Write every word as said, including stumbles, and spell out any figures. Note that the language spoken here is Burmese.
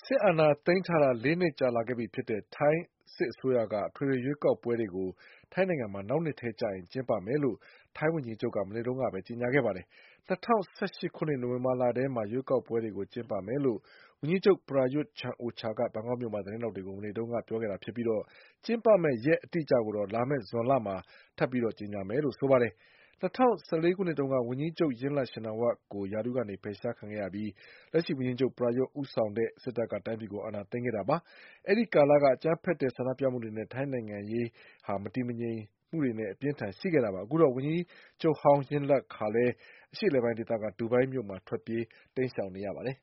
စစ်အာဏာသိမ်းထားတာလေးနှစ်ကြာလာခဲ့ပြီဖြစ်တဲ့ထိုင်းစစ်အစိုးရကအထွေထွေရွေးကောက်ပွဲတွေကိုထိုင်းနိုင်ငံမှာနောက်နှစ်ထဲကျရင်ကျင်းပမယ်လို့ထိုင်းဝန်ကြီးချုပ်ကမနေ့တုန်းကပဲကြေညာခဲ့ပါတယ်။၂၀၁၈ခုနှစ်နိုဝင်ဘာလထဲမှာရွေးကောက်ပွဲတွေကိုကျင်းပမယ်လို့ဝန်ကြီးချုပ်ပရာရွတ်ချန်အိုချာကဘန်ကောက်မြို့မှာသတင်းထောက်တွေကိုမနေ့တုန်းကပြောခဲ့တာဖြစ်ပြီးကျင်းပမယ့်ရက်အတိအကျကိုတော့လာမယ့်ဇွန်လမှာထပ်ပြီးကြေညာမယ်လို့ဆိုပါတယ်။၂၀၁၄ခုနှစ်တုန်းကဝန်ကြီးချုပ်ယင်လပ်ရှင်နာဝပ်ကိုရာထူးကနေဖယ်ရှားခံခဲ့ရပြီးလက်ရှိဝန်ကြီးချုပ်ပရာရွတ်ဦးဆောင်တဲ့စစ်တပ်ကတိုင်းပြည်ကိုအာဏာသိမ်းခဲ့တာပါ။အဲဒီကာလကအကြမ်းဖက်တဲ့ဆန္ဒပြမှုတွေနဲ့ထိုင်းနိုင်ငံရေးမတည်မငြိမ်မှုတွေနဲ့အပြင်းအထန်ရှိခဲ့တာပါ။အခုတော့ဝန်ကြီးချုပ်ဟောင်းယင်လပ်ဟာလည်းအရှေ့အလယ်ပိုင်းဒေသကဒူဘိုင်းမြို့မှာထွက်ပြေးတိမ်းရှောင်နေရပါတယ်